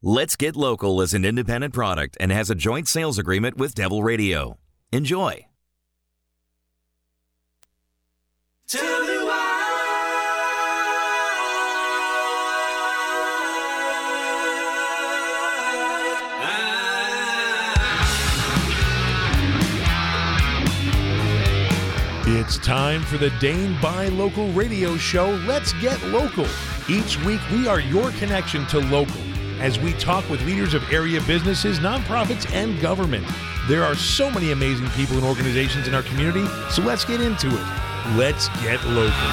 Let's Get Local is an independent product and has a joint sales agreement with Devil Radio. Enjoy. It's time for the Dane Buy Local radio show, Let's Get Local. Each week, we are your connection to local as we talk with leaders of area businesses, nonprofits, and government. There are so many amazing people and organizations in our community, so let's get into it. Let's get local.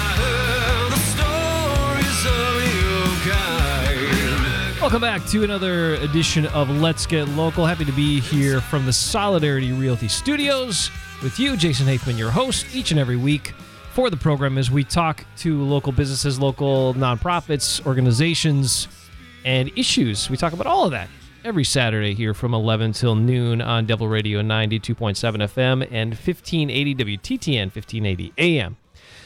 Welcome back to another edition of Let's Get Local. Happy to be here from the Solidarity Realty Studios with you, Jason Haithman, your host, each and every week for the program as we talk to local businesses, local nonprofits, organizations, and issues. We talk about all of that every Saturday here from 11 till noon on Devil Radio 92.7 FM and 1580 WTTN, 1580 AM.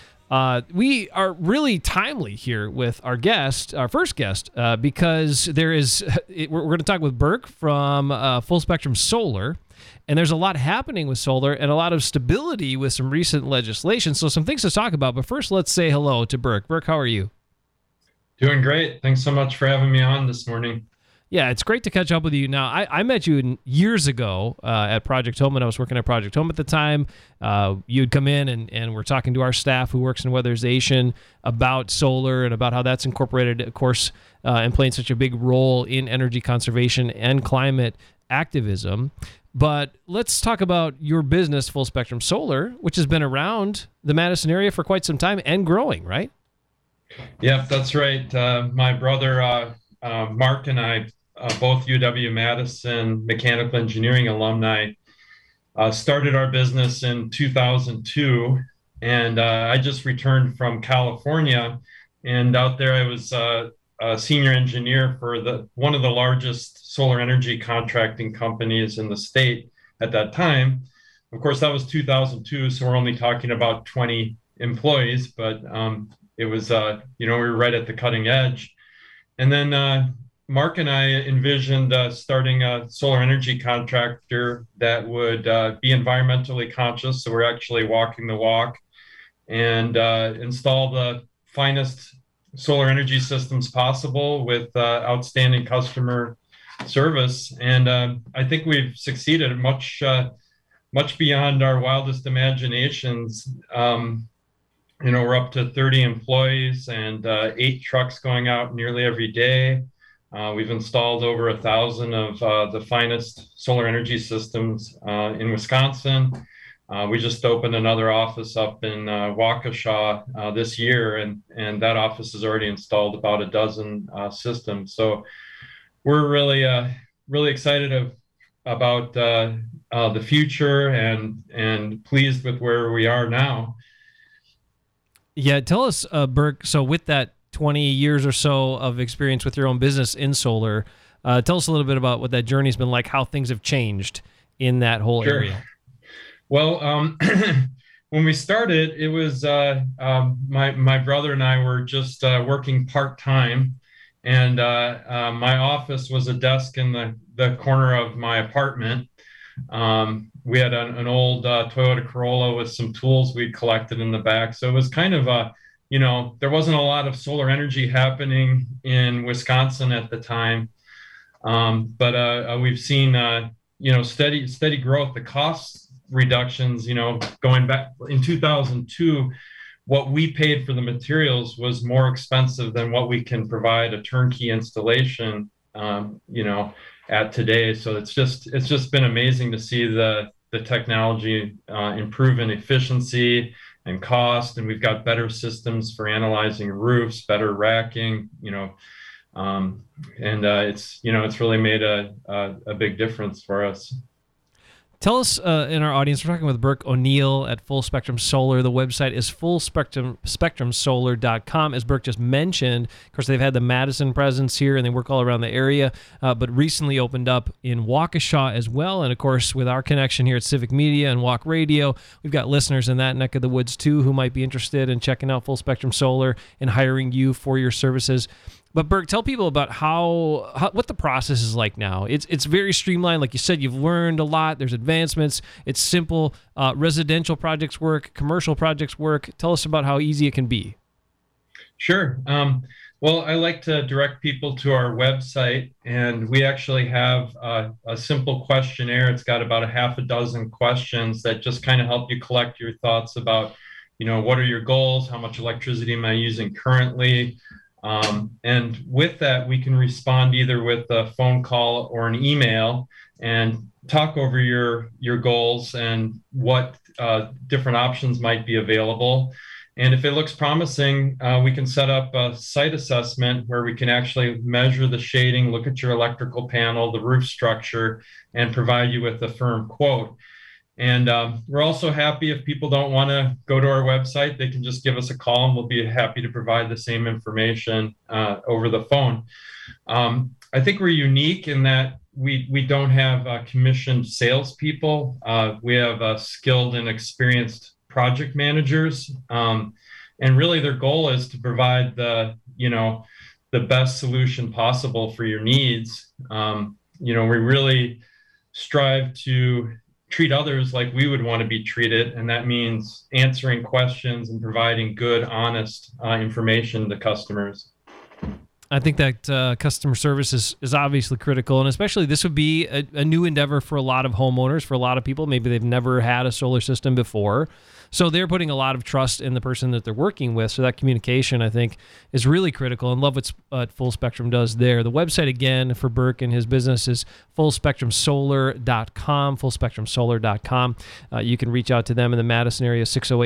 We are really timely here with our guest, our first guest, because we're going to talk with Burke from Full Spectrum Solar. And there's a lot happening with solar and a lot of stability with some recent legislation. So some things to talk about. But first, let's say hello to Burke. Burke, how are you? Doing great. Thanks so much for having me on this morning. Yeah, it's great to catch up with you. Now, I met you years ago at Project Home, and I was working at Project Home at the time. You'd come in and we're talking to our staff who works in weatherization about solar and about how that's incorporated, of course, and playing such a big role in energy conservation and climate activism. But let's talk about your business, Full Spectrum Solar, which has been around the Madison area for quite some time and growing, right? Yep, that's right. My brother, Mark, and I, both UW-Madison mechanical engineering alumni, started our business in 2002. And I just returned from California. And out there, I was a senior engineer for one of the largest solar energy contracting companies in the state at that time. Of course, that was 2002, so we're only talking about 20 employees, but it was, we were right at the cutting edge. And then Mark and I envisioned starting a solar energy contractor that would be environmentally conscious, so we're actually walking the walk, and install the finest solar energy systems possible with outstanding customer service. And I think we've succeeded much beyond our wildest imaginations. We're up to 30 employees and 8 trucks going out nearly every day. We've installed over 1,000 of the finest solar energy systems in Wisconsin. We just opened another office up in Waukesha this year, and that office has already installed about a dozen systems. So we're really excited about the future and pleased with where we are now. Yeah, tell us, Burke, so with that 20 years or so of experience with your own business in solar, tell us a little bit about what that journey's been like, how things have changed in that whole area. Well, when we started, it was my brother and I were just working part-time, and my office was a desk in the corner of my apartment. We had an old Toyota Corolla with some tools we'd collected in the back. So it was kind of there wasn't a lot of solar energy happening in Wisconsin at the time. But we've seen, steady growth. The cost reductions, going back in 2002, what we paid for the materials was more expensive than what we can provide a turnkey installation, at today. So it's just been amazing to see the technology improve in efficiency and cost. And we've got better systems for analyzing roofs, better racking, and it's really made a big difference for us. Tell us in our audience, we're talking with Burke O'Neill at Full Spectrum Solar. The website is fullspectrumsolar.com. As Burke just mentioned, of course, they've had the Madison presence here, and they work all around the area, but recently opened up in Waukesha as well. And, of course, with our connection here at Civic Media and Walk Radio, we've got listeners in that neck of the woods, too, who might be interested in checking out Full Spectrum Solar and hiring you for your services. But Burke, tell people about how what the process is like now. It's very streamlined. Like you said, you've learned a lot. There's advancements. It's simple. Residential projects work, commercial projects work. Tell us about how easy it can be. Sure. Well, I like to direct people to our website, and we actually have a simple questionnaire. It's got about a half a dozen questions that just kind of help you collect your thoughts about, what are your goals? How much electricity am I using currently? And with that, we can respond either with a phone call or an email and talk over your goals and what different options might be available. And if it looks promising, we can set up a site assessment where we can actually measure the shading, look at your electrical panel, the roof structure, and provide you with a firm quote. And we're also happy if people don't want to go to our website, they can just give us a call and we'll be happy to provide the same information over the phone. I think we're unique in that we don't have commissioned salespeople. We have skilled and experienced project managers, and really their goal is to provide the best solution possible for your needs. We really strive to treat others like we would want to be treated, and that means answering questions and providing good, honest information to customers. I think that customer service is obviously critical, and especially this would be a new endeavor for a lot of homeowners, for a lot of people. Maybe they've never had a solar system before. So they're putting a lot of trust in the person that they're working with. So that communication, I think, is really critical, and love what Full Spectrum does there. The website, again, for Burke and his business is fullspectrumsolar.com, fullspectrumsolar.com. You can reach out to them in the Madison area,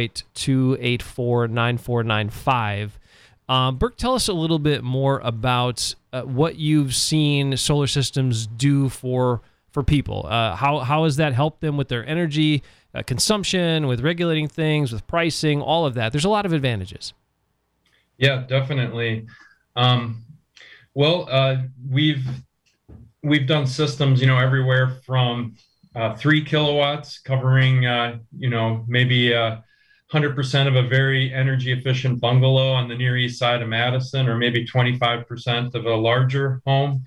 608-284-9495. Burke, tell us a little bit more about what you've seen solar systems do for people. How has that helped them with their energy consumption, with regulating things, with pricing, all of that? There's a lot of advantages. Yeah, definitely. We've done systems, everywhere from 3 kilowatts covering, maybe 100% of a very energy efficient bungalow on the Near East Side of Madison, or maybe 25% of a larger home,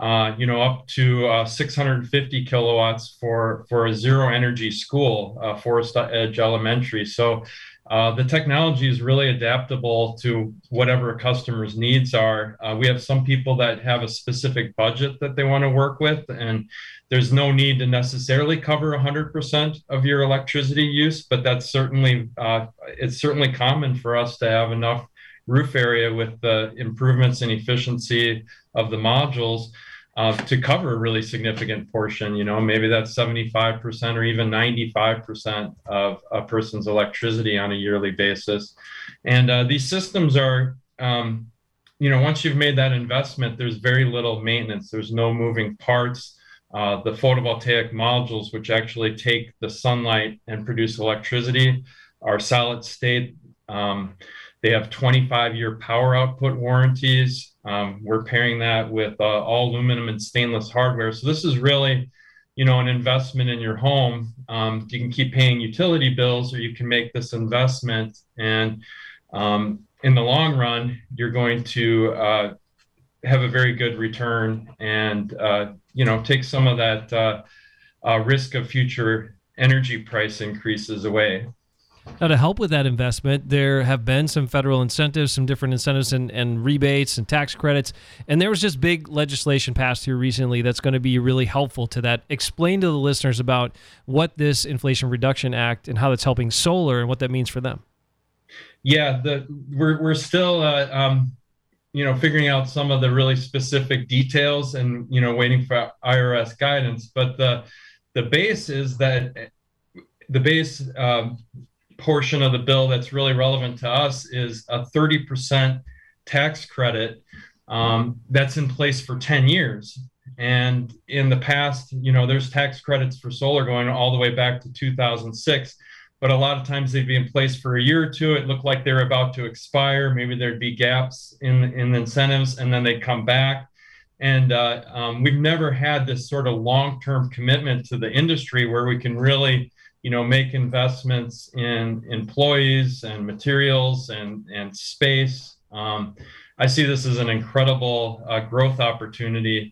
up to 650 kilowatts for a zero energy school, Forest Edge Elementary. So the technology is really adaptable to whatever a customer's needs are. We have some people that have a specific budget that they want to work with, and there's no need to necessarily cover 100% of your electricity use, but that's certainly it's certainly common for us to have enough roof area with the improvements in efficiency of the modules to cover a really significant portion. Maybe that's 75% or even 95% of a person's electricity on a yearly basis. And these systems are, once you've made that investment, there's very little maintenance. There's no moving parts. The photovoltaic modules, which actually take the sunlight and produce electricity, are solid state. They have 25-year power output warranties. We're pairing that with all aluminum and stainless hardware. So this is really, an investment in your home. You can keep paying utility bills, or you can make this investment. And in the long run, you're going to have a very good return and, take some of that risk of future energy price increases away. Now, to help with that investment, there have been some federal incentives, some different incentives and rebates and tax credits. And there was just big legislation passed here recently that's going to be really helpful to that. Explain to the listeners about what this Inflation Reduction Act and how that's helping solar and what that means for them. Yeah, we're still figuring out some of the really specific details and, waiting for IRS guidance. But the base is that the base portion of the bill that's really relevant to us is a 30% tax credit that's in place for 10 years. And in the past, there's tax credits for solar going all the way back to 2006. But a lot of times they'd be in place for a year or two. It looked like they were about to expire. Maybe there'd be gaps in incentives, and then they'd come back. And we've never had this sort of long-term commitment to the industry where we can really, make investments in employees and materials and space. I see this as an incredible growth opportunity.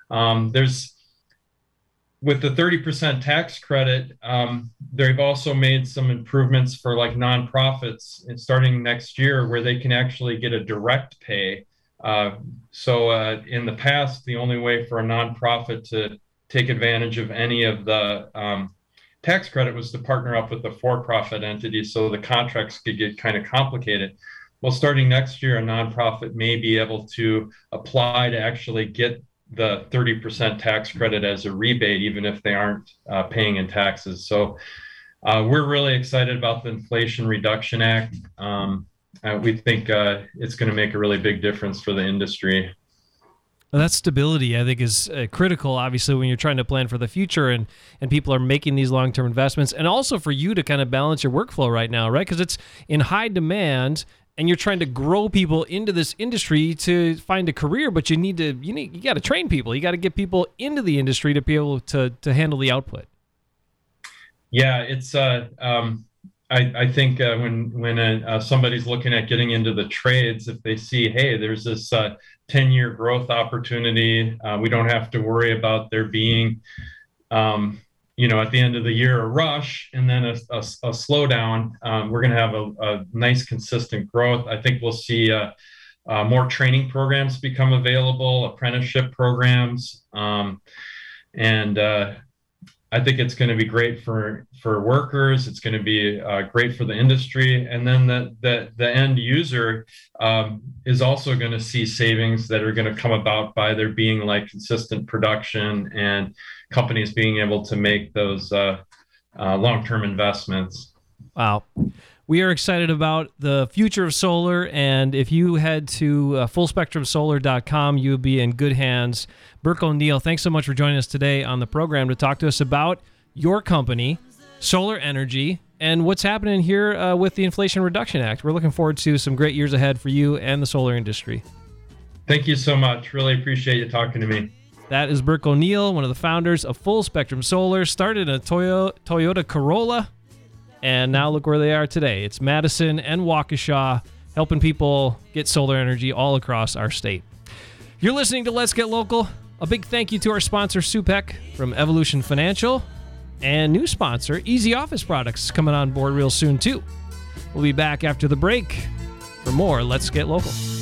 With the 30% tax credit, they've also made some improvements for like nonprofits starting next year where they can actually get a direct pay. So in the past, the only way for a nonprofit to take advantage of any of the tax credit was to partner up with a for-profit entity, so the contracts could get kind of complicated. Well, starting next year, a nonprofit may be able to apply to actually get the 30% tax credit as a rebate, even if they aren't paying in taxes. So we're really excited about the Inflation Reduction Act. We think it's going to make a really big difference for the industry. Well, that stability, I think, is critical, obviously, when you're trying to plan for the future and people are making these long-term investments, and also for you to kind of balance your workflow right now, right? Because it's in high demand, and you're trying to grow people into this industry to find a career, but you got to train people. You got to get people into the industry to be able to handle the output. Yeah, it's. I think when somebody's looking at getting into the trades, if they see, hey, there's this 10-year growth opportunity, we don't have to worry about there being, at the end of the year, a rush and then a slowdown. We're going to have a nice, consistent growth. I think we'll see more training programs become available, apprenticeship programs, and I think it's going to be great for workers. It's going to be great for the industry, and then the end user is also going to see savings that are going to come about by there being like consistent production and companies being able to make those long-term investments. Wow. We are excited about the future of solar, and if you head to fullspectrumsolar.com, you'll be in good hands. Burke O'Neill, thanks so much for joining us today on the program to talk to us about your company, Solar Energy, and what's happening here with the Inflation Reduction Act. We're looking forward to some great years ahead for you and the solar industry. Thank you so much. Really appreciate you talking to me. That is Burke O'Neill, one of the founders of Full Spectrum Solar, started in a Toyota Corolla, and now look where they are today. It's Madison and Waukesha, helping people get solar energy all across our state. You're listening to Let's Get Local. A big thank you to our sponsor, Supec from Evolution Financial, and new sponsor, Easy Office Products, coming on board real soon, too. We'll be back after the break for more Let's Get Local.